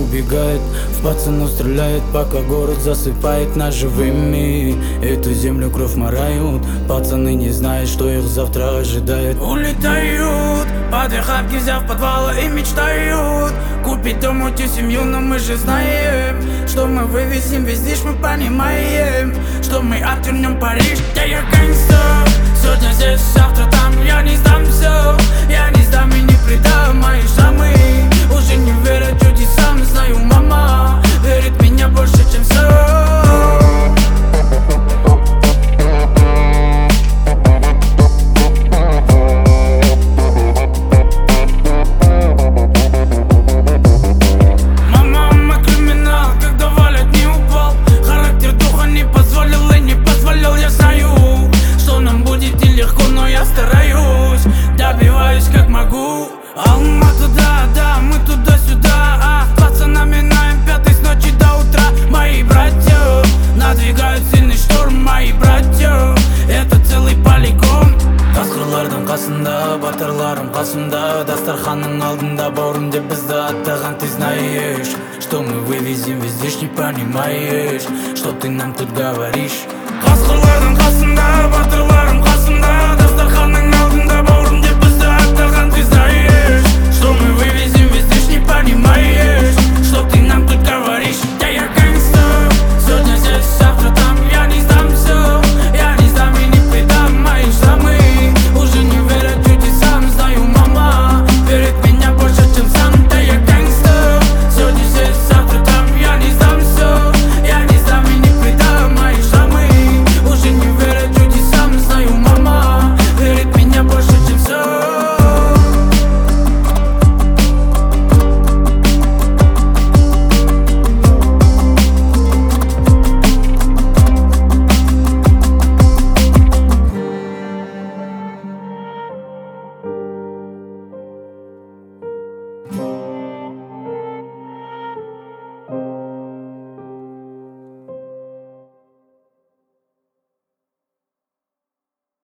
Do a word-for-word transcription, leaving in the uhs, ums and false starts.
убегает, в пацанов стреляет, пока город засыпает нас живыми. Эту землю кровь морают, пацаны не знают, что их завтра ожидает. Улетают под охапки, взяв подвалы и мечтают купить дом, уйти семью, но мы же знаем, что мы вывезем весь движ, мы понимаем, что мы отвернем Париж. Да я гангстер, сегодня здесь, завтра там, я не сдамся, я не сдам и не предам мои шрамы. Уже не верят чудесам, знаю, мама верит в меня больше, чем все. Алмату, да, да, мы туда-сюда, а пацанами наем пятый с ночи до утра. Мои братья надвигают сильный шторм, мои братья, это целый полигон. Қасқырлардың қасында, батырларым қасымда, дастарханның алдында бауырым деп бізді аттаған. Ты знаешь, что мы вывезем весь движ, не понимаешь, что ты нам тут говоришь. Қасқырлардың қасында, батырларым